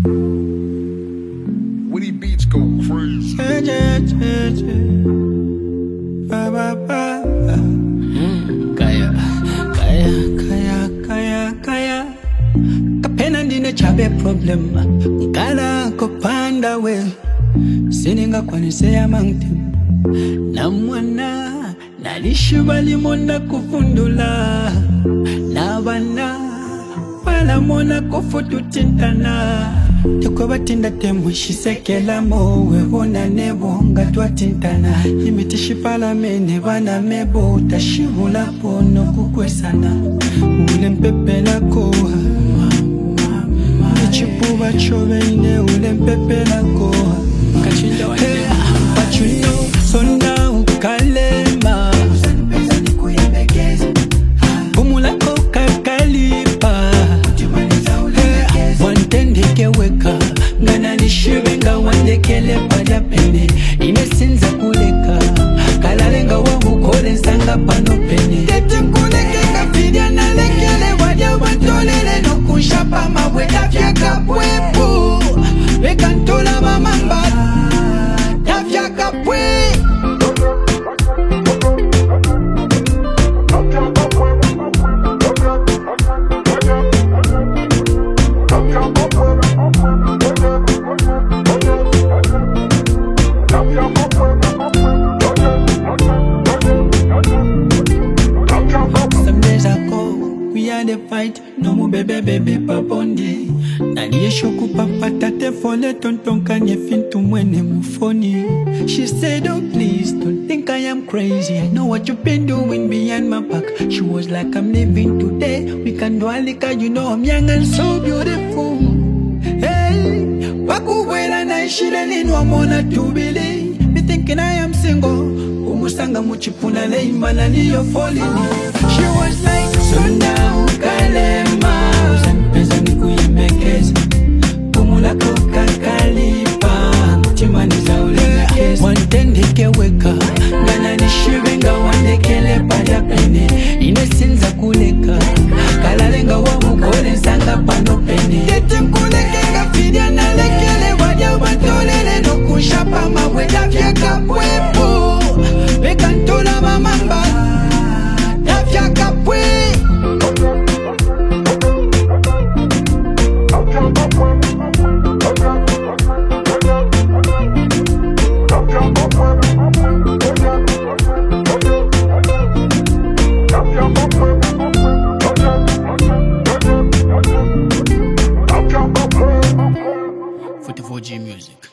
Woody beats go crazy. Kaya kapena ndine chabe problem ngala kopanda we sininga kwanisea mangtim na mwana nalishuba limonda kufundula na bana wala mona kufutu tintana tiko batinda temu shisekela mowe wona nebo ngatwa tintana imitishi pala mene bana mebo tashibula pono kukwesana ule mpepe la koha chipuba chobe ine ule mpepe la koha kachinda wale but you know sonda ukalema usanipeza ni kuyembekeza bumula koka kalipa utimaniza ulekeza wantendeke weka ngana nishibenga wandekele pada pene inesinza kuleka kalalenga wabukole nsanga pano pene tete kuleke kafidia na lekele wadia wantolele no kushapa maweda vyaka pwepu wekantola mamamba vyaka pwe the fight, no mu bebe papondi. Naliye shoku papa tate fole tonton kanye fintu mwene mufoni. She said, oh please, don't think I am crazy. I know what you've been doing behind my back. She was like, I'm living today. We can do alika, you know I'm young and so beautiful. Hey, wakuwela na ishile linwa mona tubili. Me thinking I am single. Umusanga muchipuna leimana liyo falling. She was like, sonda ukalema usanipeza ni kuyembekeza kumula koka kalipa mutimaniza ulekeza wantendeke weka ngana nishibenga wandekele pada pene inesinza kuleka kalalenga wabukole nsanga pano pene tete mkuleke kafidia na lekele wadia wantolele no kushapa maweda vyaka pwepu wekantola mamamba vyaka pwe G music.